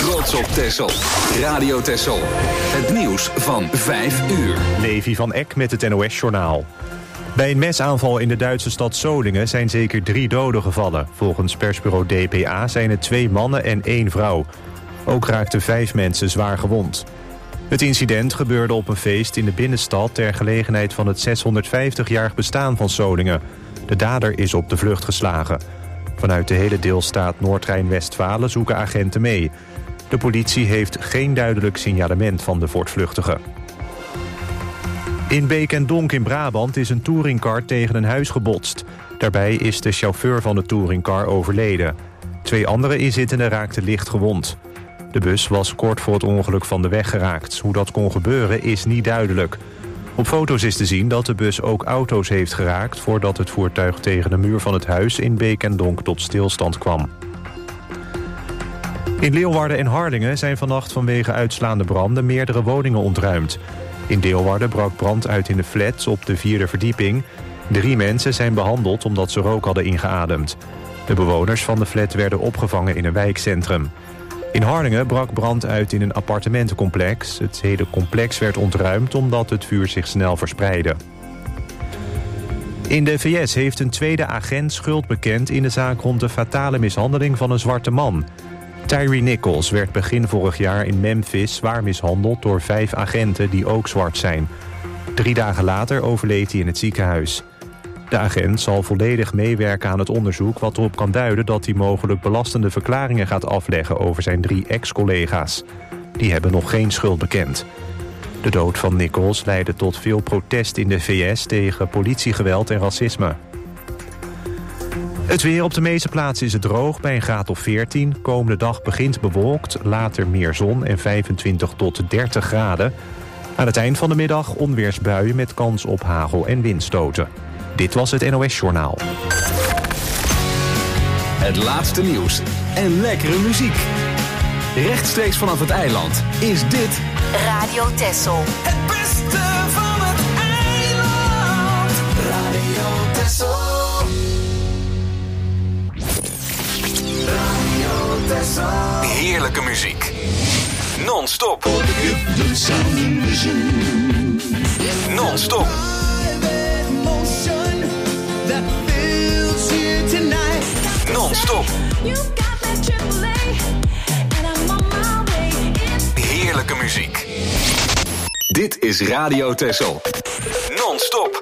trots op Texel. Radio Texel. Het nieuws van 5 uur. Levi van Eck met het NOS-journaal. Bij een mesaanval in de Duitse stad Solingen zijn zeker 3 doden gevallen. Volgens persbureau DPA zijn het 2 mannen en 1 vrouw. Ook raakten 5 mensen zwaar gewond. Het incident gebeurde op een feest in de binnenstad ter gelegenheid van het 650-jarig bestaan van Solingen. De dader is op de vlucht geslagen. Vanuit de hele deelstaat Noord-Rijn-Westfalen zoeken agenten mee. De politie heeft geen duidelijk signalement van de voortvluchtige. In Beek en Donk in Brabant is een touringcar tegen een huis gebotst. Daarbij is de chauffeur van de touringcar overleden. 2 andere inzittenden raakten licht gewond. De bus was kort voor het ongeluk van de weg geraakt. Hoe dat kon gebeuren is niet duidelijk. Op foto's is te zien dat de bus ook auto's heeft geraakt voordat het voertuig tegen de muur van het huis in Beek en Donk tot stilstand kwam. In Leeuwarden en Harlingen zijn vannacht vanwege uitslaande branden meerdere woningen ontruimd. In Leeuwarden brak brand uit in de flat op de 4e verdieping. 3 mensen zijn behandeld omdat ze rook hadden ingeademd. De bewoners van de flat werden opgevangen in een wijkcentrum. In Harlingen brak brand uit in een appartementencomplex. Het hele complex werd ontruimd omdat het vuur zich snel verspreidde. In de VS heeft een tweede agent schuld bekend in de zaak rond de fatale mishandeling van een zwarte man. Tyree Nichols werd begin vorig jaar in Memphis zwaar mishandeld door 5 agenten die ook zwart zijn. 3 dagen later overleed hij in het ziekenhuis. De agent zal volledig meewerken aan het onderzoek wat erop kan duiden dat hij mogelijk belastende verklaringen gaat afleggen over zijn 3 ex-collega's. Die hebben nog geen schuld bekend. De dood van Nichols leidde tot veel protest in de VS tegen politiegeweld en racisme. Het weer: op de meeste plaatsen is het droog bij een graad of 14. Komende dag begint bewolkt, later meer zon en 25 tot 30 graden. Aan het eind van de middag onweersbuien met kans op hagel en windstoten. Dit was het NOS-journaal. Het laatste nieuws en lekkere muziek. Rechtstreeks vanaf het eiland is dit Radio Texel. Het beste van het eiland. Radio Texel. Radio Texel. heerlijke muziek. Non-stop. Non-stop. Non-stop. Heerlijke muziek. Dit is Radio Texel. Non-stop.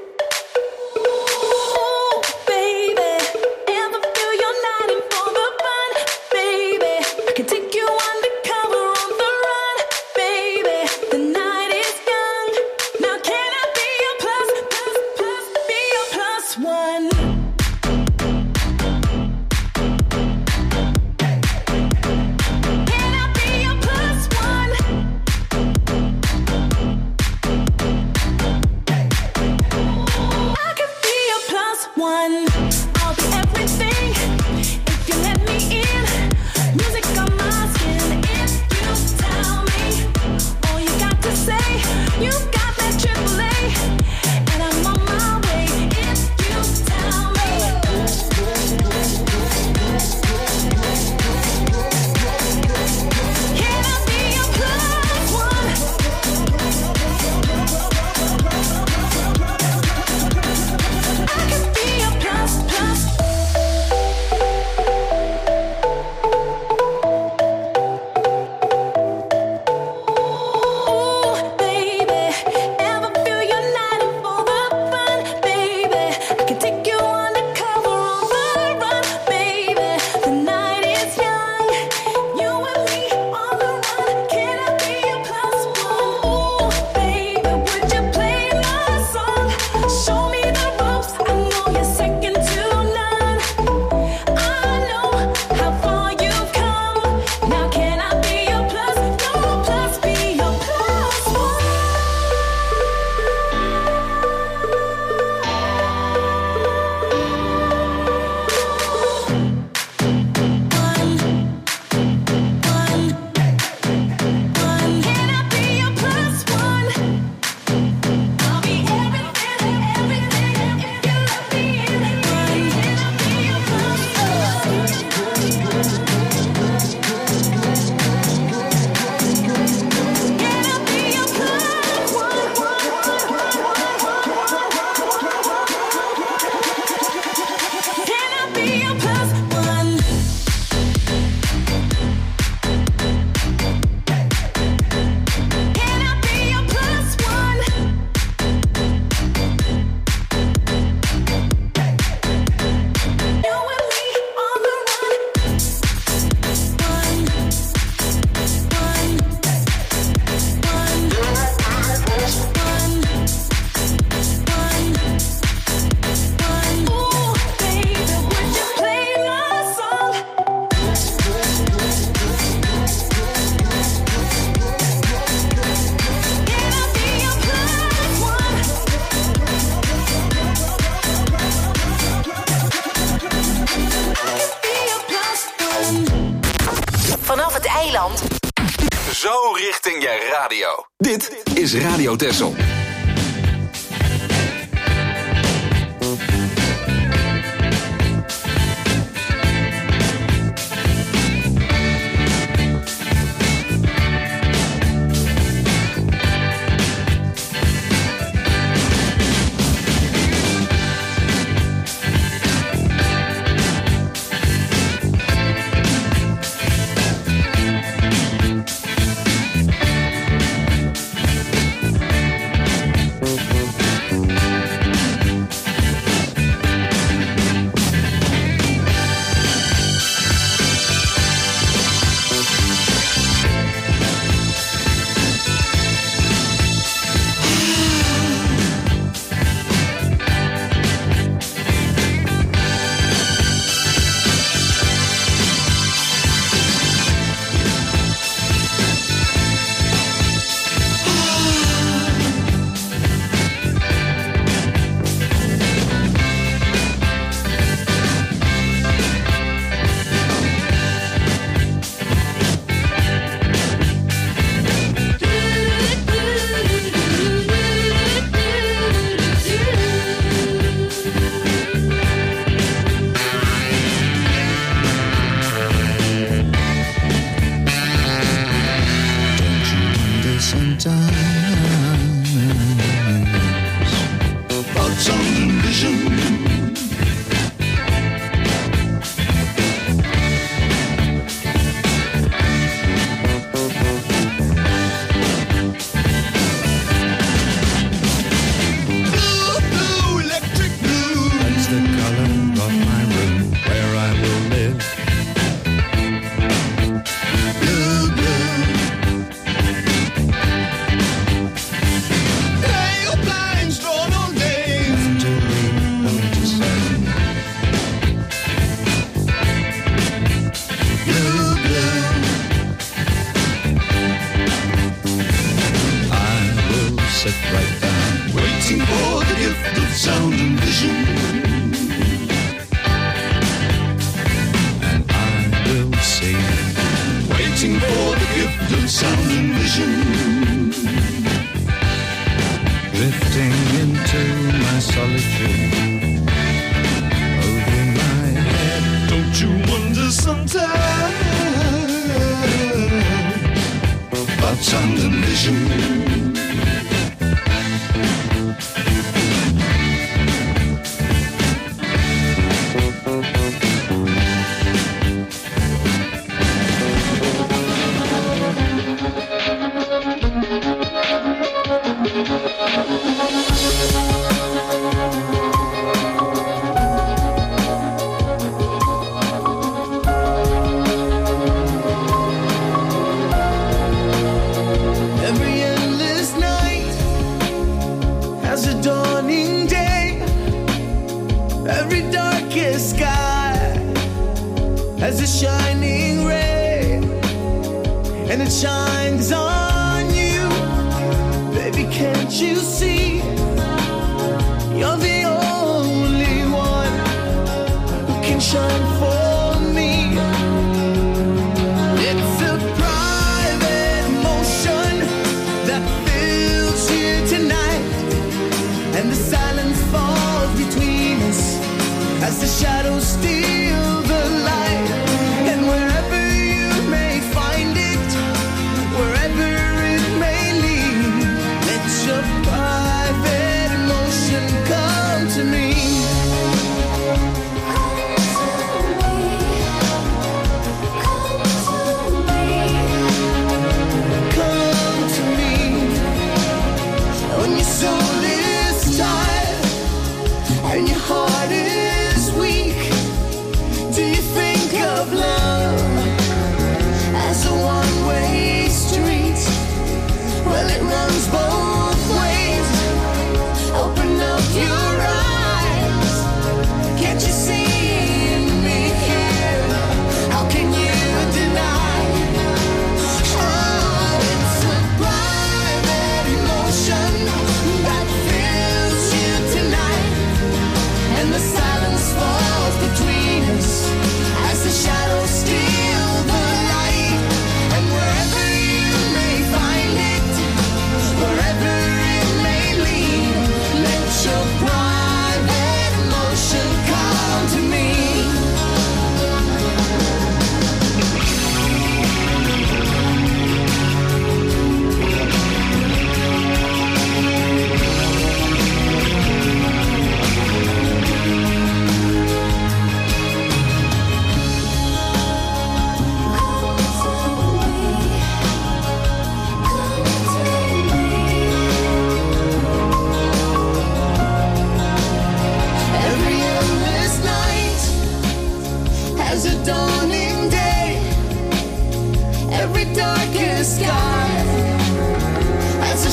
zo richting je radio. Dit is Radio Texel.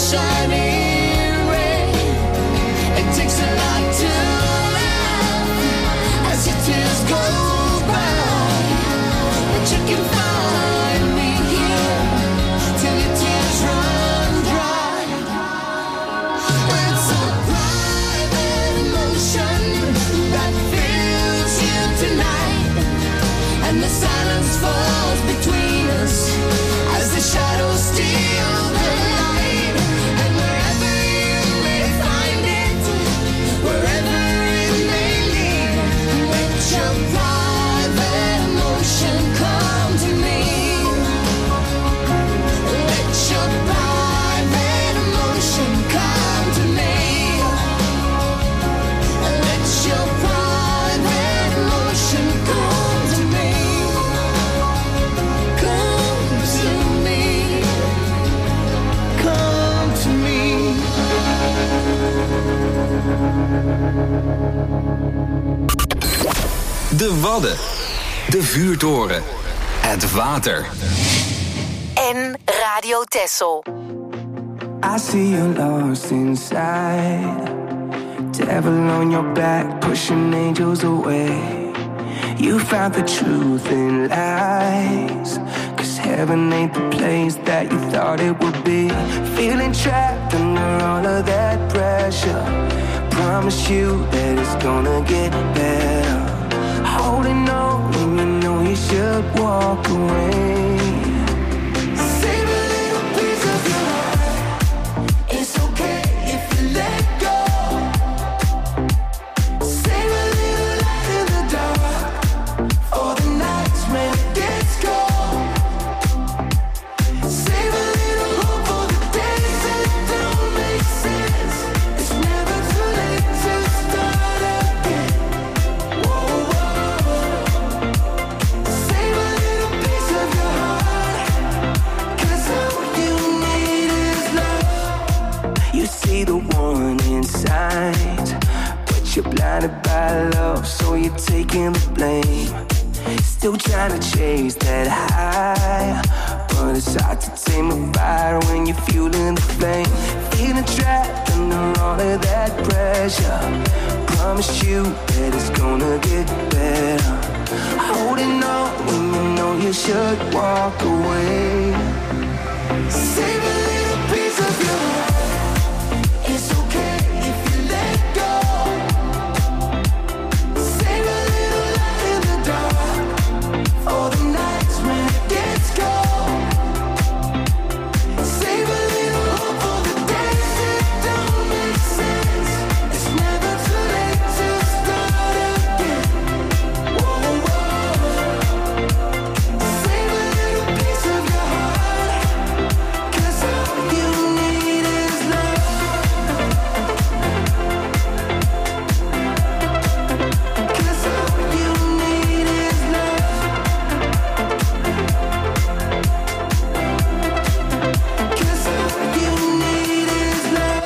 shining ray. It takes a lot to laugh as your tears go by, but you can find me here till your tears run dry. It's a private emotion that fills you tonight, and the silence falls between us as the shadows steal the light. And wherever you may find it, wherever it may lead, let your private emotion come to me. Let your private emotion come to me. Let your private emotion come to me. Come to me. Come to me. De Wadden. De Vuurtoren. Het water. En Radio Texel. I see you lost inside. Devil on your back, pushing angels away. You found the truth in lies, 'cause heaven ain't the place that you thought it would be. Feeling trapped under all of that pressure. Promise you that it's gonna get better. Holding on when you know you should walk away. Save a little piece of your heart. It's okay if you let go. Save a little light in the dark for the nights when it gets cold. Save a little hope for the days that don't make sense. It's never too late to start again. Whoa, whoa. Save a little piece of your heart, 'cause all you need is love. You see the warning signs, but you're blinded by love, so you're taking the blame. Still trying to chase that high, but it's hard to tame a fire when you're fueling the flame. Feeling trapped under all of that pressure. Promise you that it's gonna get better. Holding on when you know you should walk away. Save a little piece of your heart. It's okay if you let go. Save a little light in the dark for the nights when it gets cold. Save a little hope for the days that don't make sense. It's never too late to start again. Whoa, whoa. Save a little piece of your heart, 'cause all you need is love. 'Cause all you need is love. 'Cause all you need is love.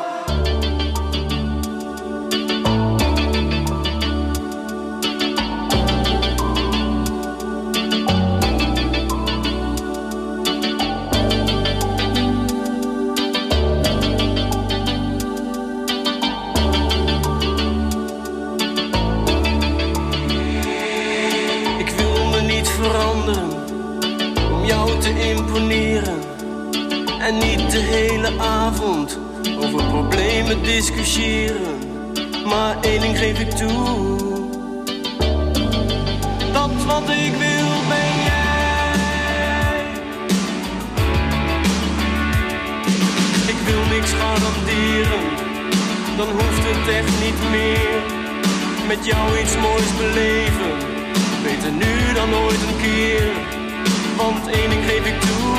Ik wil me niet veranderen om jou te imponeren. En niet de hele avond over problemen discussiëren. Maar één ding geef ik toe: dat wat ik wil ben jij. Ik wil niks garanderen, dan hoeft het echt niet meer. Met jou iets moois beleven, beter nu dan ooit een keer. Want één ding geef ik toe: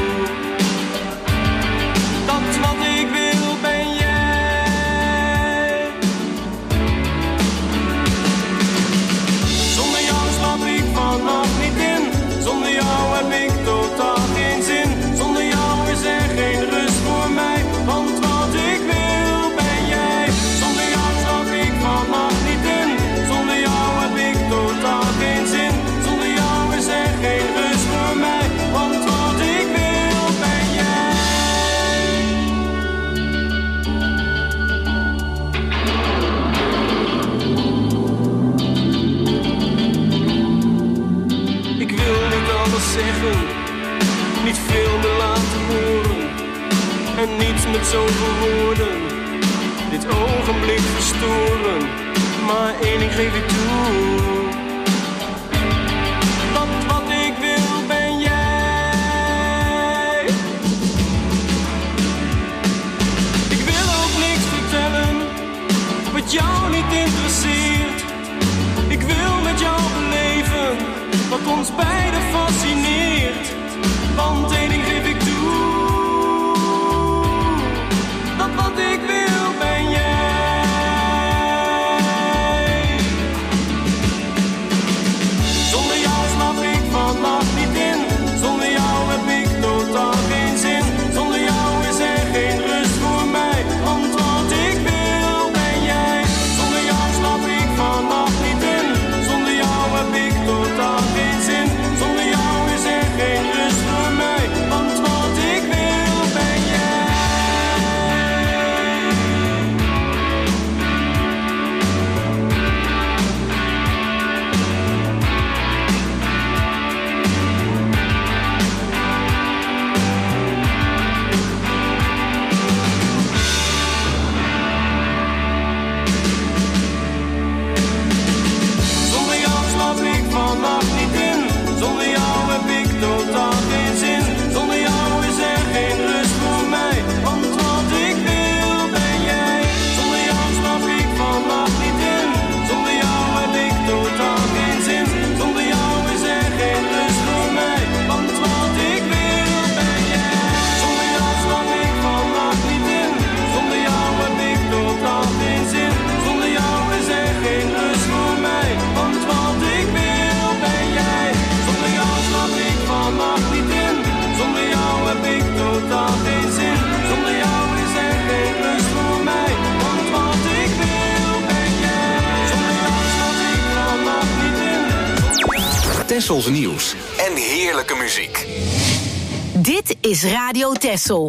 dat wat ik wil ben jij. Zonder jou slaap ik vannacht niet in. Zonder jou heb ik totaal geen zin. Zonder jou is er geen rust voor mij. Want wat ik wil ben jij. Zonder jou slaap ik vannacht niet in. Zonder jou heb ik totaal geen zin. Zonder jou is er geen rust voor mij. Want wat ik kan niets met zoveel woorden dit ogenblik verstoren. Maar één ding geef ik toe. Dat wat ik wil ben jij. Ik wil ook niks vertellen wat jou niet interesseert. Ik wil met jou beleven wat ons beiden fascineert. Want één ding geef ik toe. Dat wat ik wil ben jij. Zonder jou slaap ik vannacht niet in. Zonder jou heb ik totaal geen zin. Zonder jou is er geen rust voor mij. Want wat ik wil ben jij. Zonder jou slaap ik vannacht niet in. Zonder jou heb ik totaal geen zin. Zonder jou is er geen rust voor mij. Want wat ik wil ben jij. Zonder jou slaap ik vannacht niet in. Zonder jou heb ik totaal geen zin. Zonder jou is er geen rust voor mij. Want wat ik wil ben jij. Zonder jou slaap ik vannacht niet in. Zonder jou heb ik totaal geen zin. Zonder jou is er geen rust voor mij. Want wat ik wil ben jij. Zonder jou slaap ik vannacht niet in. Zonder jou heb ik totaal geen zin. Zonder jou is er geen rust voor mij. Want wat ik wil ben jij. Zonder jou slaap ik vannacht niet in. Zonder jou heb ik totaal geen zin. Zonder jou is er geen rust voor mij. Want wat ik wil ben jij. Zonder jou slaap ik vannacht niet in. Tessels nieuws en heerlijke muziek. Dit is Radio Tessel.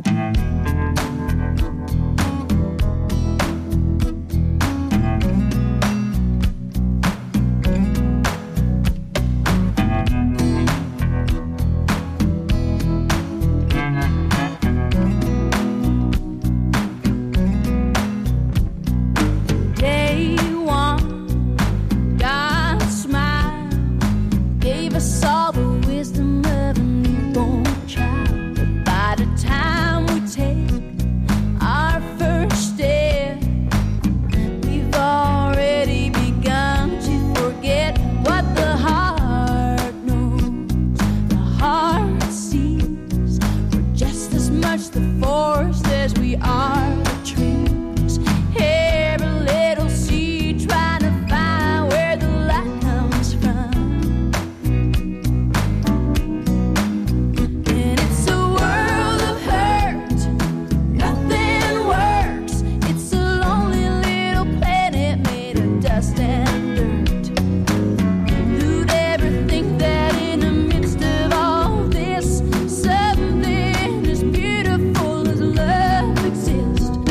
Day one, God's smile gave us all the wisdom of a newborn child. But by the time we take our first step, we've already begun to forget what the heart knows. The heart sees we're just as much the forest as we are the trees. Every little seed trying to find where the light comes from. And it's a world of hurt, nothing works. It's a lonely little planet made of dust and dirt. Who'd ever think that in the midst of all this, something as beautiful as love exists?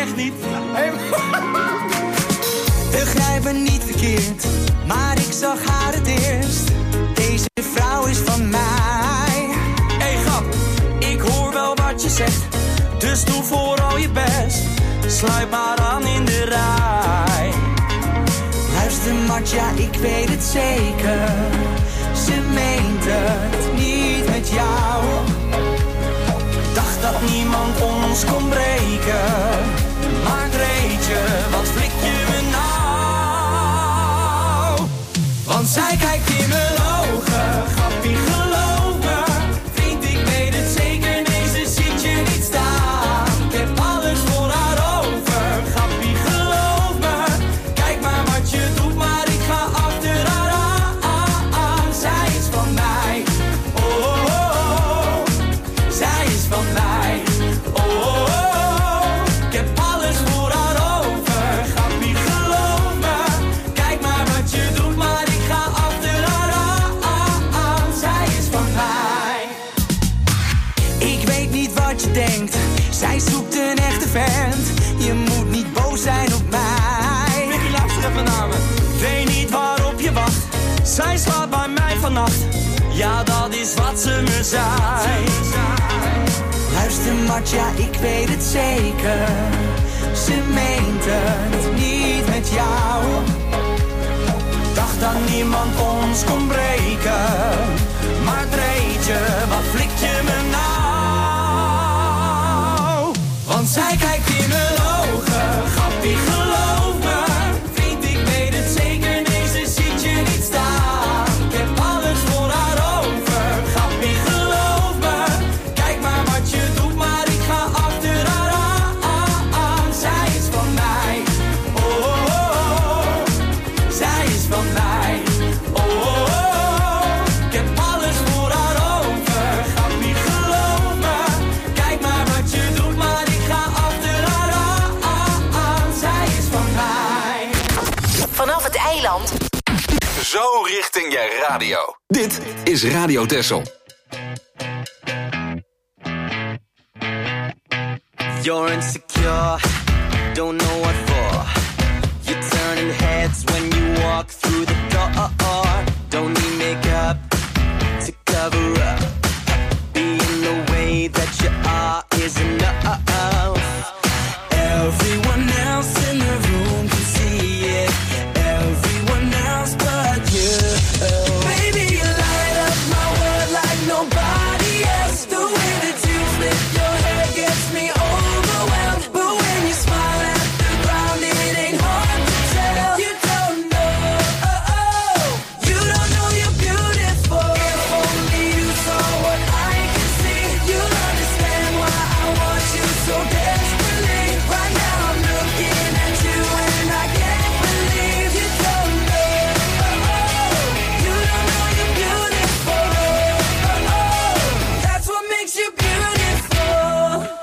echt niet. Begrijp me niet verkeerd, maar ik zag haar het eerst. Deze vrouw is van mij. Hey grap, ik hoor wel wat je zegt. Dus doe vooral je best. Sluit maar aan in de rij. Luister Matja, ik weet het zeker. Ze meent het niet met jou. Dacht dat niemand ons kon breken. Maar Greetje, wat flik je me nou? Want zij kijkt in mijn ogen. Grappie, geloof me. Vriend, ik weet het zeker. Nee, ze ziet je niet staan. Ik heb alles voor haar over. Grappie, geloof me. Kijk maar wat je doet, maar ik ga achter haar aan. Zij is van mij. Oh, oh, oh. Zij is van mij. Oh, oh, oh. Ik heb alles voor haar over. Grappie, geloof me. Kijk maar wat je doet, maar ik ga achter haar aan. Zij is van mij. Ik weet niet wat je denkt. Zij zoekt een echte vent. Je moet niet boos zijn op mij. Mickey, luister even naar me. Weet niet waarop je wacht. Zij slaapt bij mij vannacht. Ja, dat is wat ze me zei. Luister Matja, ik weet het zeker. Ze meent het niet met jou. Dacht dat niemand ons kon breken. Maar Dreetje, wat flik je me nou? Want zij kijkt in mijn ogen. Grappie, geloof me. Vriend, ik weet het zeker. Nee, ze ziet je niet staan. Ik heb alles voor haar over. Grappie, geloof me. Kijk maar wat je doet, maar ik ga achter haar aan. Zij is van mij. Oh, oh, oh. Zij is van mij. Oh, oh, oh. Ik heb alles voor haar over. Grappie, geloof me. Kijk maar wat je doet, maar ik ga achter haar aan. Zij is van mij. Vanaf het eiland. Zo richting je radio. Dit is Radio Texel. You're insecure, don't know what for. You're turning heads when you walk through the door. Don't need makeup to cover up. Being the way that you are is enough. Everyone else in the room can see it. Everyone else but you. Baby, you light up my world like nobody else. The way that you flip your hair gets me overwhelmed. But when you smile at the ground, it ain't hard to tell. You don't know, you don't know you're beautiful. If only you saw what I can see, you'll understand why I want you so desperately. Right now I'm looking at you and I can't believe you don't know, you don't know you're beautiful. That's what makes you beautiful.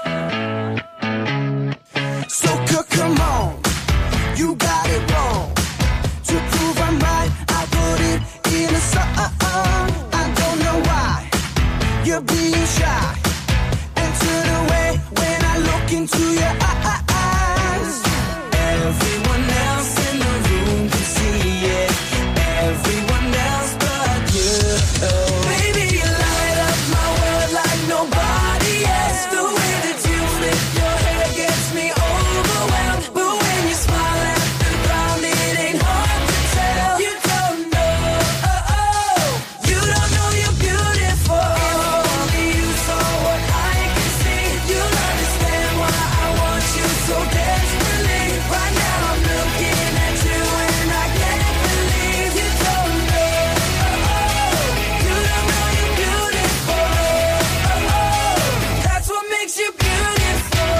So come on, you got it wrong. To prove I'm right, I put it in a song. I don't know why you're being shy and turn away when I look into your eyes. Everyone else in the room can see it. Everyone else but you. Baby, you light up my world like nobody else. The way that you flip your hair gets me overwhelmed. But when you smile at the ground, it ain't hard to tell. You don't know, you don't know you're beautiful. If only you saw what I can see, you'll understand why I want you so desperately. Right now I'm looking at you and I can't believe you don't know, you don't know you're beautiful. That's what makes you beautiful.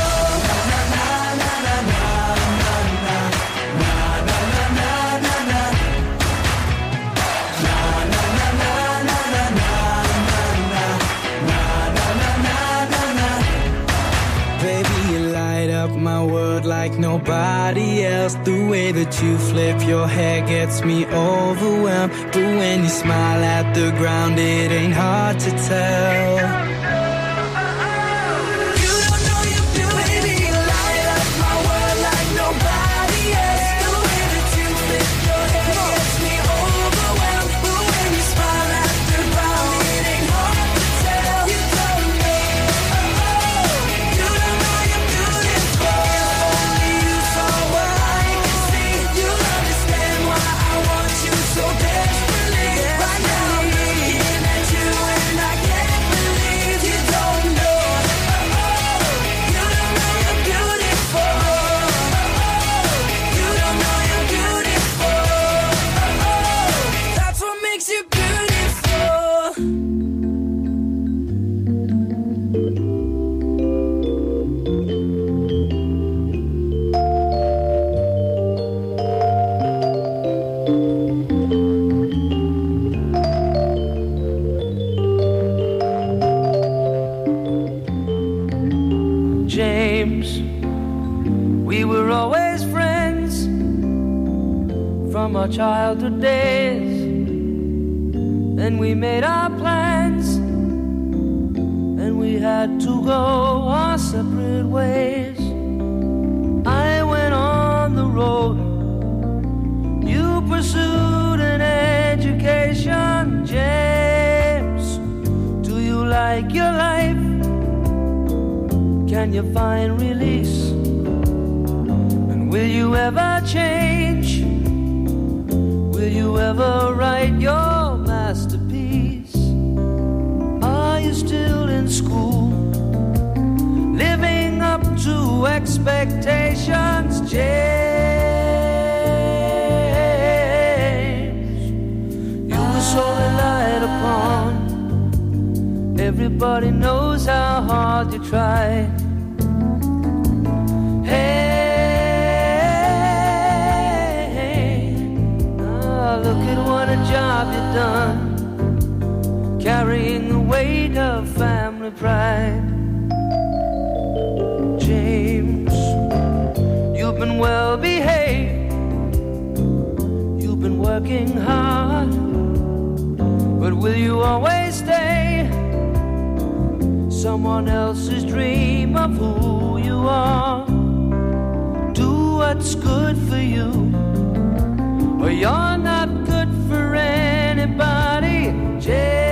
Baby, you light up my world like nobody else. The way that you flip your hair gets me overwhelmed. But when you smile at the ground, it ain't hard to tell. You don't know you're beautiful. Baby, you light up my world James. We were always friends from our childhood days, and we made our plans, and we had to go our separate ways. I went on the road, you pursued an education. James, do you like your life? Can you find release? And will you ever change? Will you ever write your masterpiece? Are you still in school, living up to expectations? James, you were so relied upon. Everybody knows how hard you tried. Look at what a job you've done, carrying the weight of family pride. James, you've been well behaved, you've been working hard, but will you always stay someone else's dream of who you are? Do what's good for you, or you're not good for anybody, James.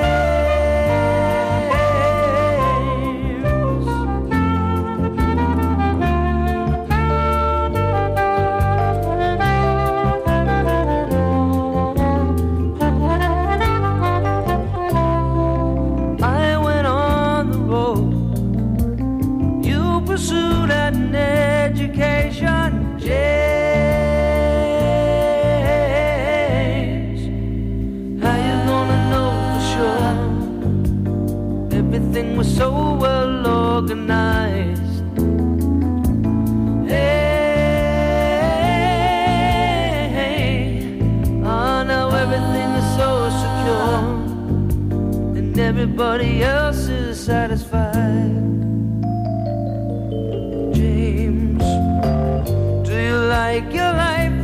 I went on the road, you pursued an education, James. Everything was so well organized. Hey, oh, now everything is so secure, and everybody else is satisfied. James, do you like your life?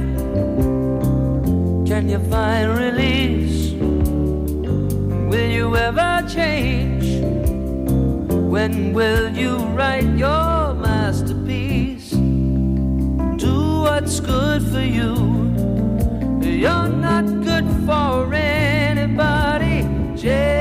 Can you find release? Will you ever change? When will you write your masterpiece? Do what's good for you. You're not good for anybody, James.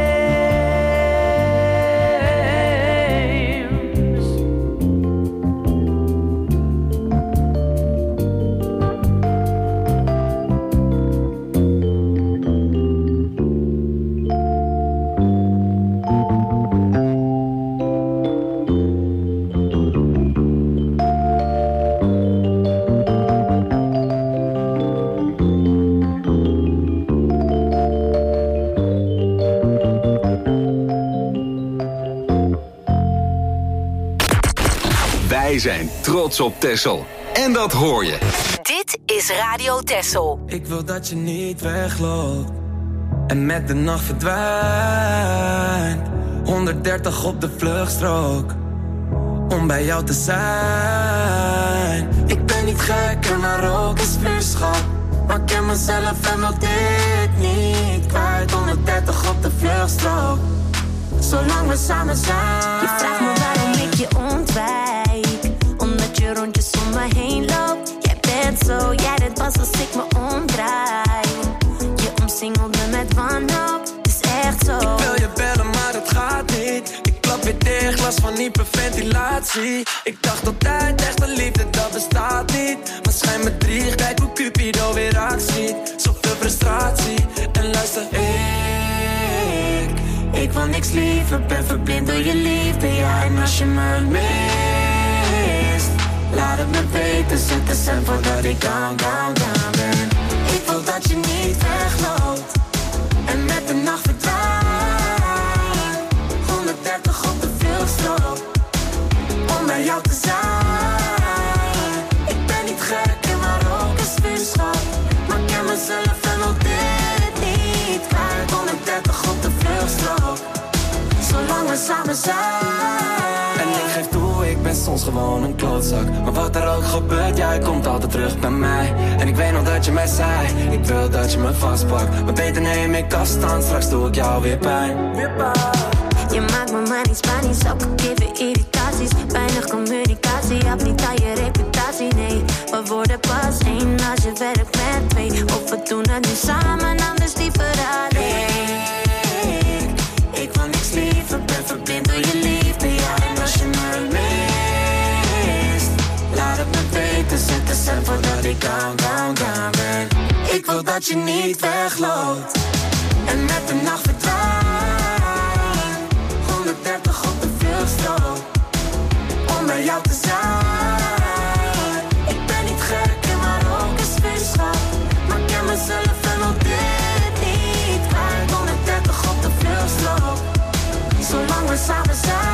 Wij zijn trots op Texel. En dat hoor je. Dit is Radio Texel. Ik wil dat je niet wegloopt en met de nacht verdwijnt. 130 op de vluchtstrook om bij jou te zijn. Ik ben niet gek en maar ook is vuurschap, maar ik ken mezelf en wil dit niet kwijt. 130 op de vluchtstrook, zolang we samen zijn. Je vraagt me waarom ik je ontwijk, omdat je rondjes om me heen loopt. Jij bent zo, jij deed pas als ik me omdraai. Je omsingelt me met wanhoop, het is echt zo. Ik wil je bellen, maar het gaat niet. Ik klap weer dicht, last van hyperventilatie. Ik dacht altijd, echte liefde, dat bestaat niet. Maar schijn me drie, kijk hoe Cupido weer actie. Zoveel frustratie, en luister, ik wil niks liever, ben verblind door je liefde, ja. En als je me mist, laat het me weten, zet de cent voordat ik down ben. Ik wil dat je niet wegloopt en met de nacht verdwijnt. 130 op de vluchtstrook om bij jou te zijn. Ik ben niet gek en maar ook een vuurschap, maar ik ken mezelf en wil dit niet kwijt. 130 op de vluchtstrook, zolang we samen zijn. En ik geef toe, ik ben soms gewoon een klootzak. Maar wat er ook gebeurt, jij komt altijd terug bij mij. En ik weet nog dat je mij zei, ik wil dat je me vastpakt. Maar beter neem ik afstand, straks doe ik jou weer pijn. Je maakt me maar niet Spanisch, ook gegeven irritaties. Weinig communicatie, heb niet aan je reputatie, nee. We worden pas één als je werkt met twee. Of we doen het nu samen, anders liever alleen. Ik wil niks liever, ben verblind door je liefde, ja. En als je me mist, laat het me weten, zet de cent voordat ik down ben. Ik wil dat je niet wegloopt en met de nacht verdwijnt. 130 op de vluchtstrook, om bij jou te zijn. Ik ben niet gek en maar ook een sfeerschap, maar ik ken mezelf en al dit niet kwijt. 130 op de vluchtstrook, zolang we samen zijn.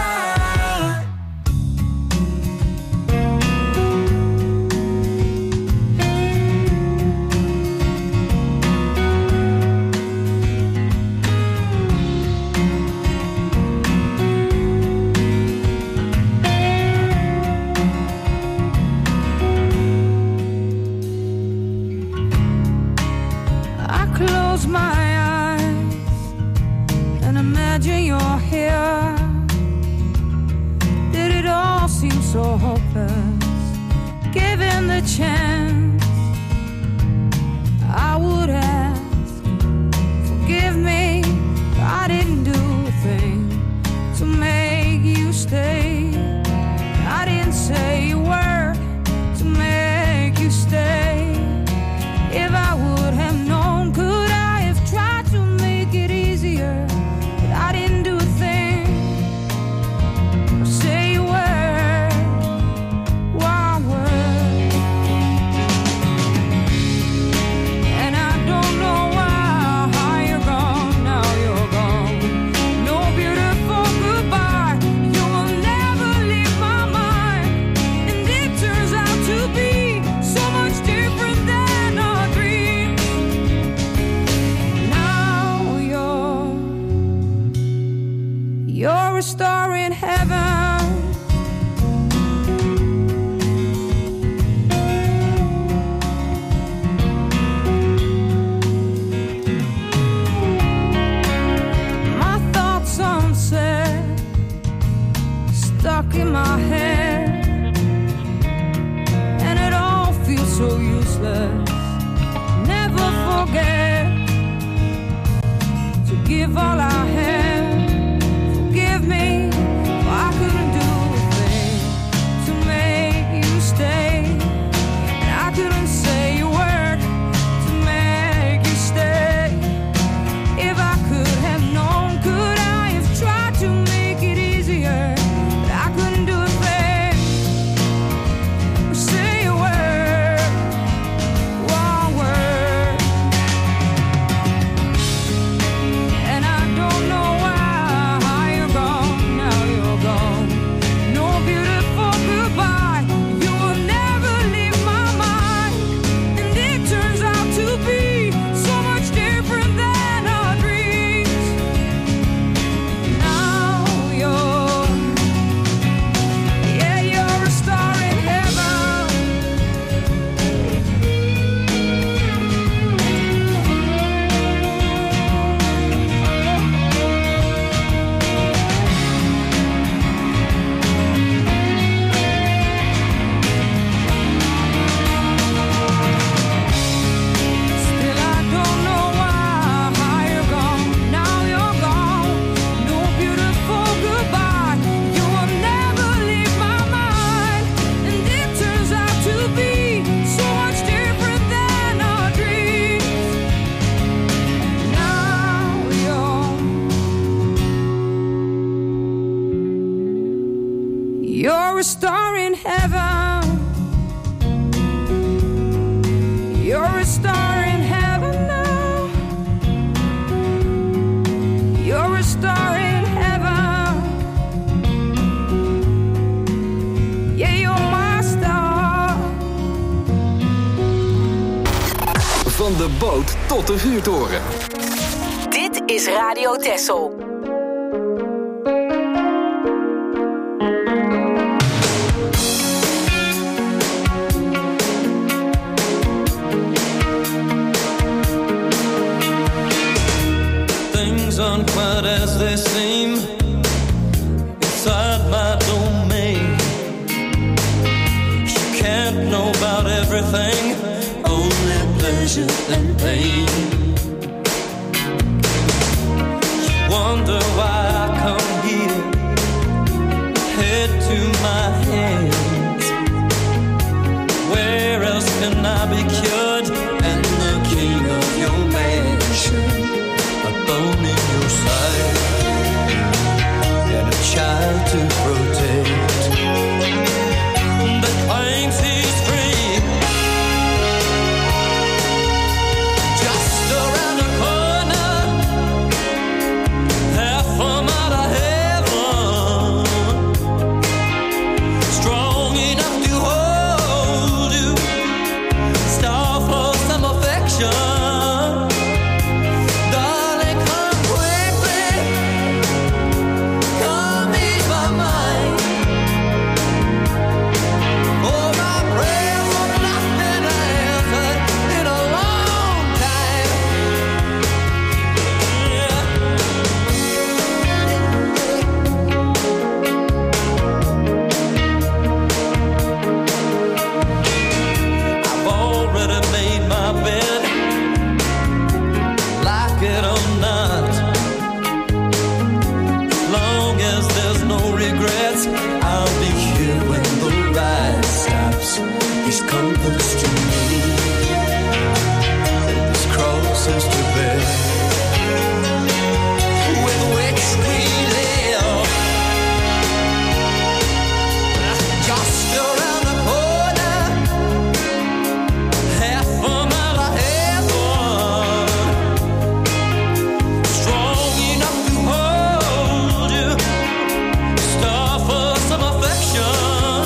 So hopeless, given the chance, I would ask, forgive me, I didn't do a thing to make you stay. I didn't say a word to make you stay. If I would have known, could I have tried to make it easier? But I didn't do a thing or say a word. You're a star in heaven. My thoughts unsaid, stuck in my head, and it all feels so useless. Never forget to give all I have. Me, I couldn't do a thing to make you stay. And I couldn't say a word to make you stay. If I could have known, could I have tried to make it easier? But I couldn't do a thing or say a word, one word. And I don't know why. You're a star in heaven. You're a star in heaven now. You're a star in heaven. Yeah, you're my star. Van de boot tot de vuurtoren. Dit is Radio Texel. things aren't quite as they seem inside my domain. You can't know about everything, only pleasure and pain. You wonder why I come here, head to my hands. Where else can I be cured? And the king of your mansion, a bone in your side, and a child to protect that claims he's free. Just around the corner, half a mile of heaven, strong enough to hold you, star for some affection. Darling, come quickly, come ease my mind. Oh, my prayers have not been answered in a long time. I've already made my bed, like it or not. As long as there's no regrets, I'll be here when the ride stops. He's compass to me, and his crosses to bear, with which we live. Just around the corner, half a mile of heaven, strong enough to hold you, star for some affection.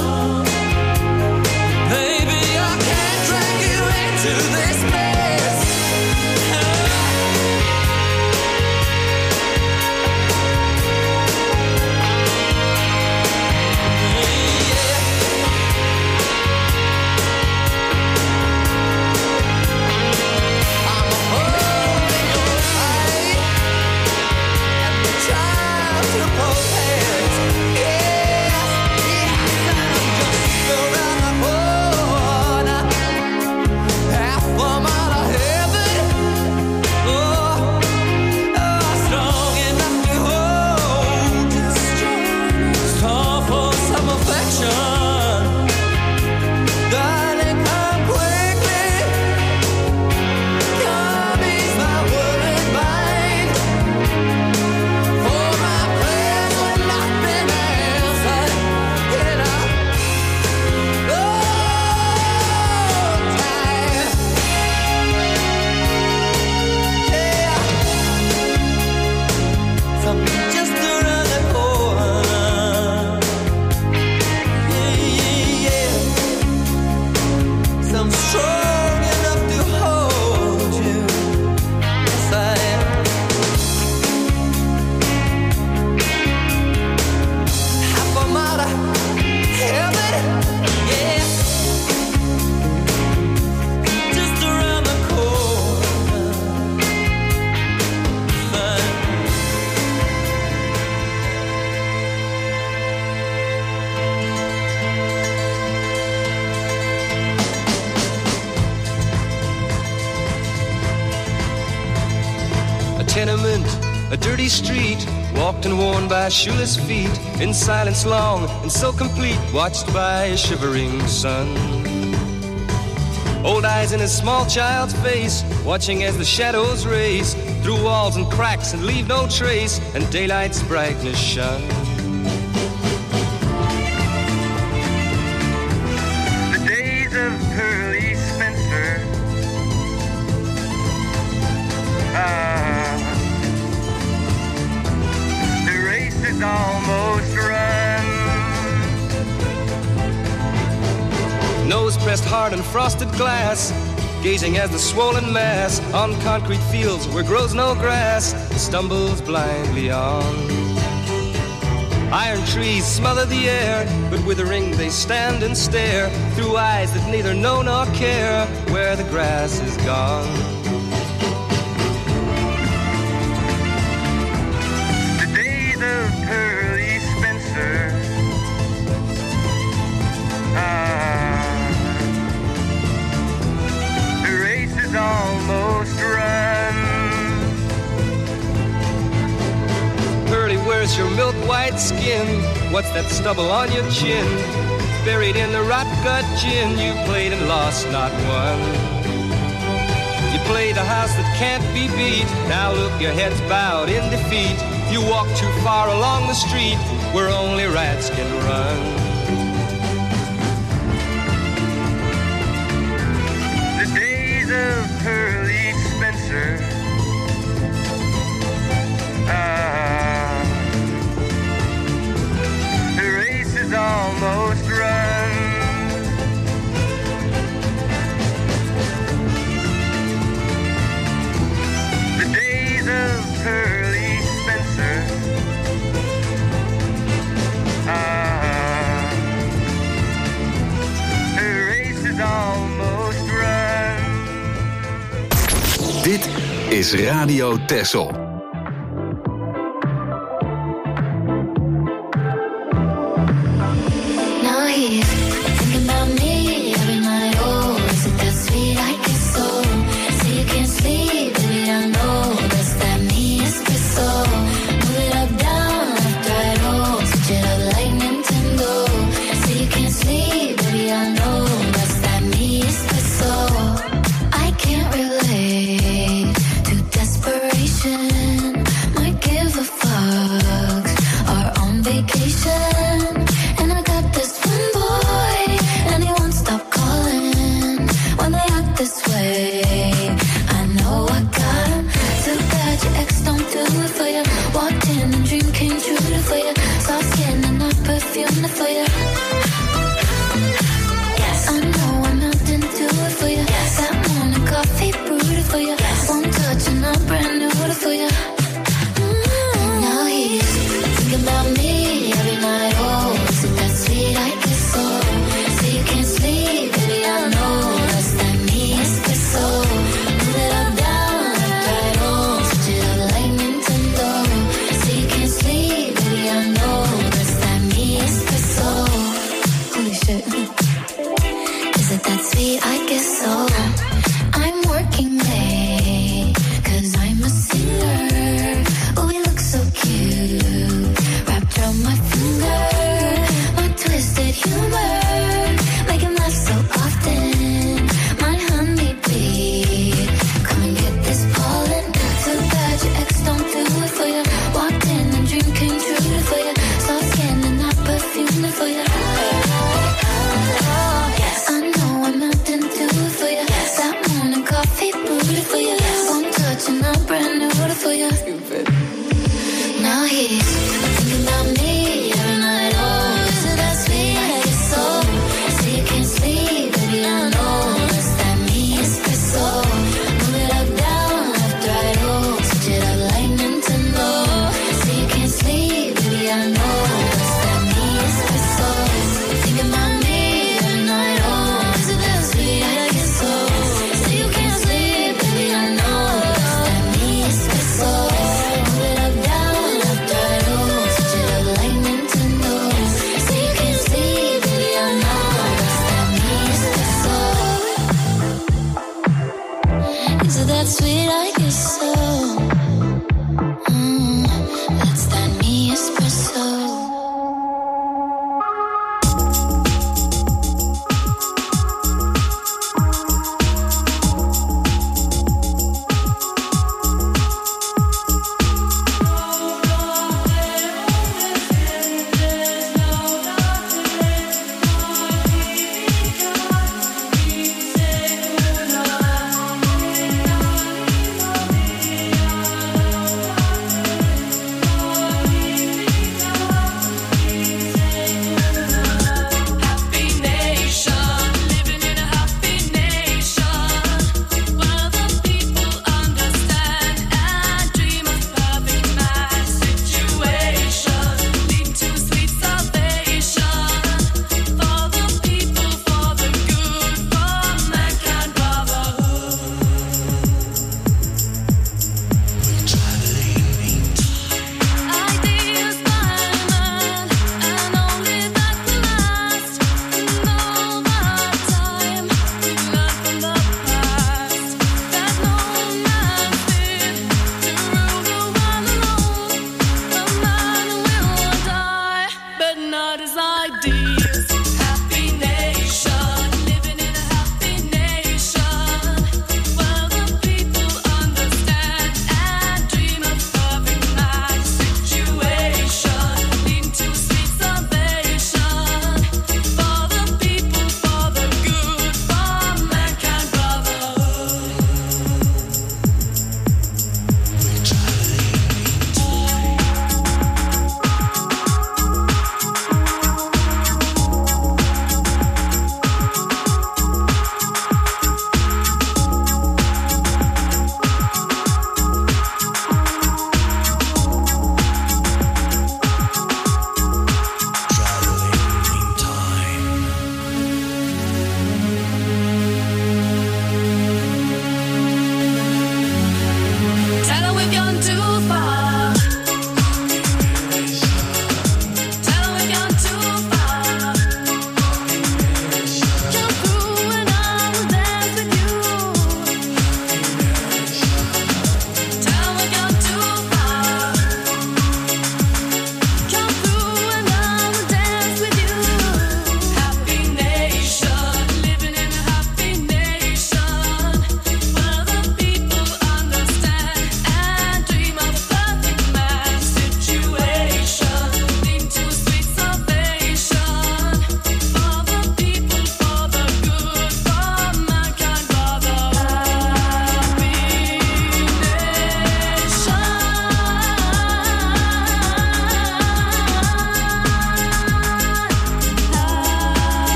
Baby, I can't drag you into this mess. I'm holding your hand and the child to protect. Yes, I'm just around the corner, half a mile of heaven. Oh, strong enough to hold you, star for some affection. Darling, come quickly, come ease my worried mind. For my prayers have not been answered in a long time. Yeah, something just around the corner. Yeah. Some strong enough to hold you. Yes, I am. Half a mile of heaven, yeah. Just around the corner. Fine. A tenement, a dirty street, walked and worn by shoeless feet, in silence long and so complete, watched by a shivering sun. Old eyes in a small child's face, watching as the shadows race through walls and cracks and leave no trace, and daylight's brightness shine. The days of Pearly Spencer, the race is almost run. Nose pressed hard on frosted glass, gazing as the swollen mass on concrete fields where grows no grass stumbles blindly on. Iron trees smother the air, but withering they stand and stare through eyes that neither know nor care where the grass is gone. What's your milk white skin? What's that stubble on your chin? Buried in the rot gut gin, you played and lost, not won. You played a house that can't be beat. Now look, your head's bowed in defeat. You walk too far along the street where only rats can run. The days of Pearly Spencer. The race is almost run. The days of Pearly Spencer. The race is almost run. Dit is Radio Texel. Now he's thinking about me every night. Oh, is it that sweet? I guess so. See you can't sleep, baby. I know that's that me espresso. Move it up, down, left, right. Oh, switch it up like Nintendo. See you can't sleep, baby. I know that's that me espresso. I can't relate to desperation. Might give a fuck. Are on vacation. And I got this one boy, and he won't stop calling when they act this way. I know I got him. Too bad your ex don't do it for you. Walked in and dream came true for you. Soft skin and not perfume for you. Yes, I know I'm melting to it for you. Yes, that morning coffee brewed for you. Yes, one touch and I'm brand new for you. Now he's thinking about me every night. Oh, is it that sweet? I guess so. See you can't sleep, baby. I know that's that me espresso. Move it up, down, left, right. Oh, switch it up like Nintendo. See you can't sleep, baby. I know that's that me espresso. Holy shit. Is it that sweet? I guess so. I'm working late, 'cause I'm a singer. Oh, we look so cute, wrapped around my finger. My twisted humor, make him laugh so often. My honeybee, come and get this pollen. Too bad your ex don't do it for you. Walked in and dream came true for you. Soft skin and not perfume for you. Yes, I know I'm melting to it for you. That morning coffee brewed for you. One touch and I'm brand new for you. Now he's thinking about me every night. Oh, is it that sweet? I guess so. See you can't sleep, baby. I know that's that me espresso. Move it up, down, left, right. Oh, switch it up like Nintendo. See you can't sleep, baby. I know that's that me espresso. Thinking about me every night. Oh, is it that sweet? I guess so. See you can't sleep, baby. I know that's that me espresso. Move it up, down, left, right. Oh, switch it up like Nintendo. See you can't sleep, baby. I know that's that me espresso. Is it that sweet? I guess so. That's that me espresso.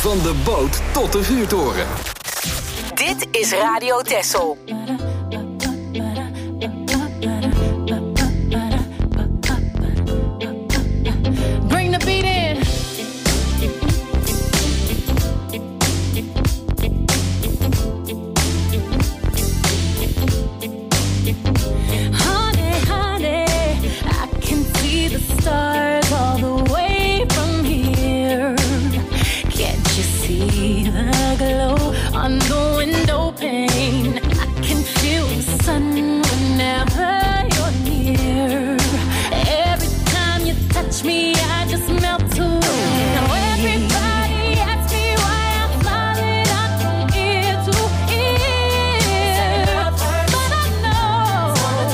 Van de boot tot de vuurtoren. Dit is Radio Texel. Bring the beat in. Honey, honey, I can see the stars all the way from here. Can't you see the glow on the window pane? I can feel the sun whenever you're near. Every time you touch me, I just melt away. Now everybody asks me why I'm smiling up from ear to ear, but I know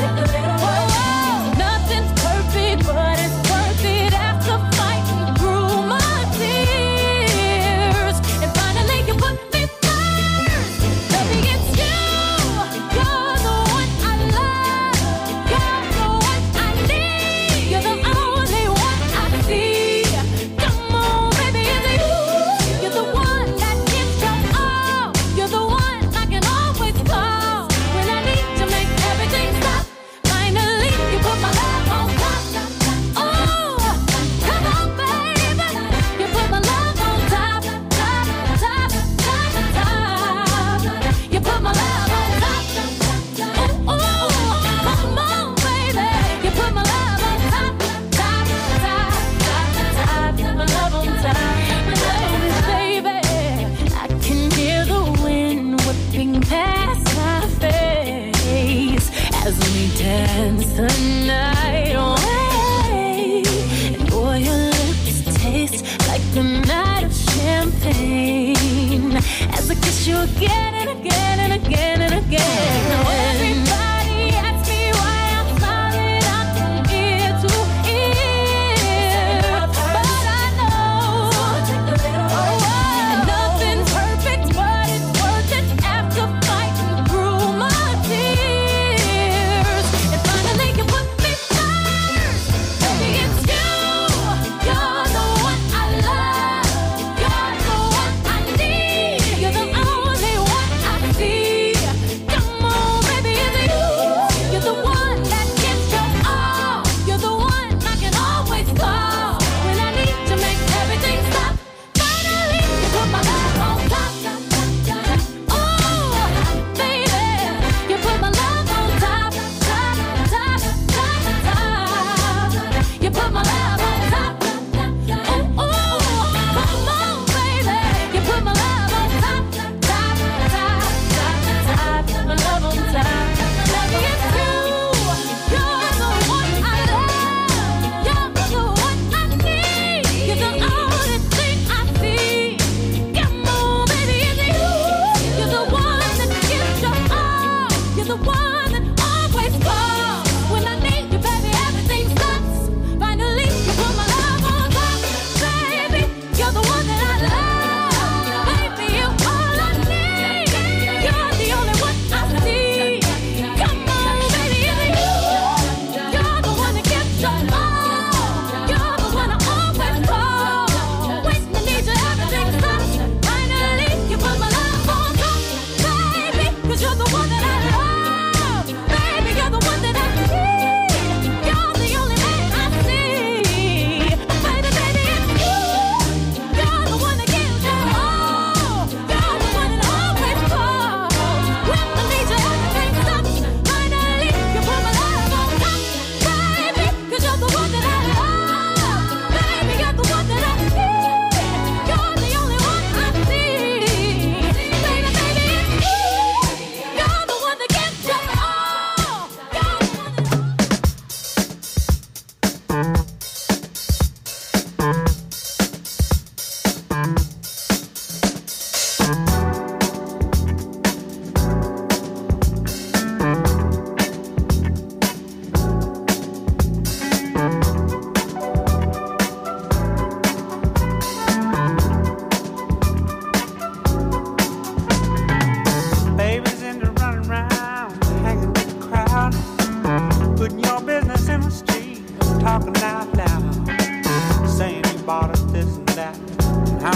nothing's perfect, but it's worth it after fighting through my tears. And finally you put me first. Baby, it's you. You're the one I love. You're the one I need. You're the only one I see. Come on, baby, it's you. You're the one that gives your all. You're the one I can always call when I need to make everything stop. Finally, you put my love on top. Oh, come on, baby. You put my love on top, top, top, top, top. You put my love on top. Oh, come on, baby. You put my love on top, top, top, top, top. My love on top. Baby, I can hear the wind whipping past my face as we dance the night away. And boy, your lips taste like the night of champagne as I kiss you again and again and again and again. Now everybody asks me why I'm smiling out from ear to ear, but I know and nothing's perfect, but it's worth it after fighting through my tears. And finally you put me first. Baby, it's you. You're the one I love. You're the one I need. You're the only one I see. Come on, baby, it's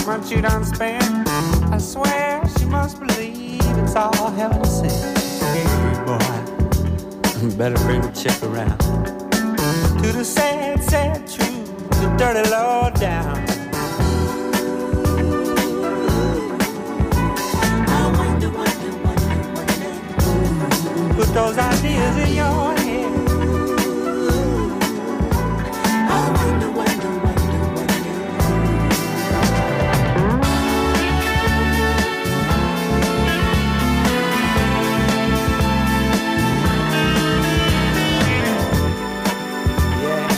much you done spent. I swear she must believe it's all heaven sent. Hey, boy, better bring the chick around. To the sad, sad truth, the dirty low down. Put those ideas in your head. I wonder, wonder, wonder, wonder. Yeah.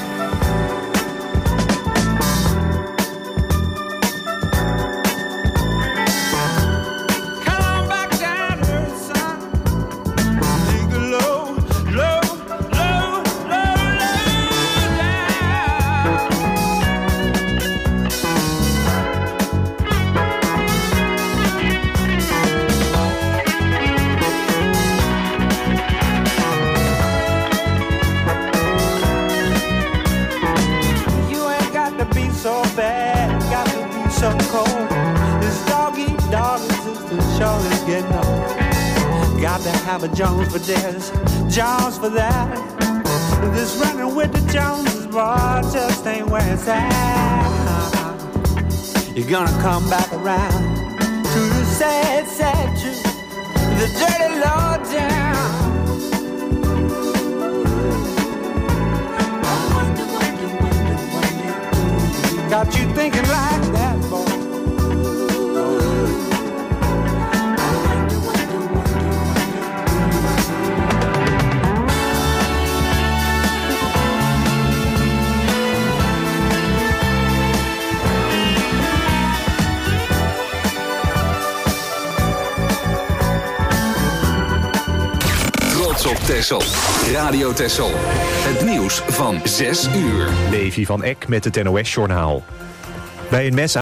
Come on back down to earth, son. Take a low, low, low, low, low down. You ain't got to be so bad, got to be so cold. This dog-eat-dog existence sure is getting old. Got to have a Jones for this, Jones for that. This running with the Joneses, boy, just ain't where it's at. You're gonna come back around to the sad, sad truth, the dirty low down. Got you thinking like that, boy. Trots op Texel. Radio Texel. Het nieuws van 6 uur. Levi van Eck met het NOS-journaal. Bij een mes